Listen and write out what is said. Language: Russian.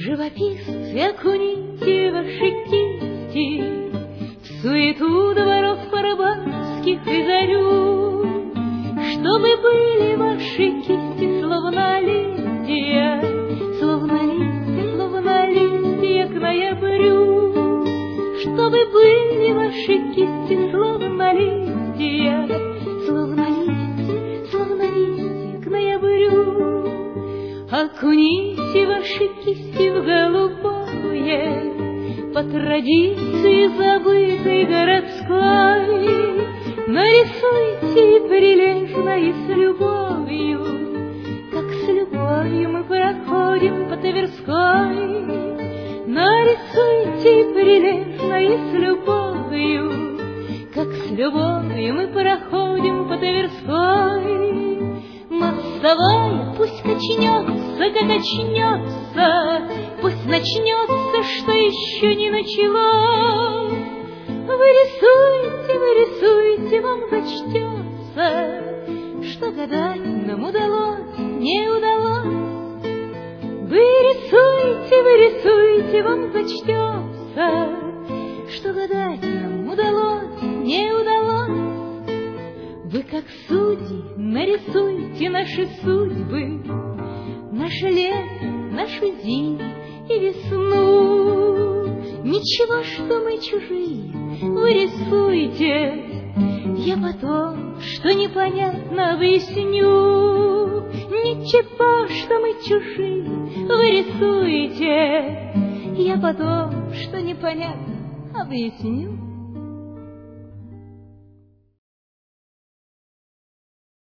Живописцы, окуните ваши кисти в суету дворов парабанских и зарю, чтобы были ваши кисти словно листья, словно листья к ноябрю, чтобы были ваши кисти словно листья, словно листья к ноябрю. Окуните ваши кисти в голубое, по традиции забытой городской, нарисуйте прилежно и с любовью, как с любовью мы проходим по Тверской. Нарисуйте прилежно и с любовью, как с любовью мы проходим по Тверской. Мостовая пусть качнется, как очнется, пусть начнется, что еще не началось. Вы рисуйте, вам зачтется, что гадать нам удалось, не удалось. Вы рисуйте, вам зачтется, что гадать нам удалось, не удалось. Вы, как судьи, нарисуйте наши судьбы, наше лето, нашу зиму и весну. Ничего, что мы чужие, вы рисуйте, я потом, что непонятно, объясню. Ничего, что мы чужие, вы рисуйте, я потом, что непонятно, объясню.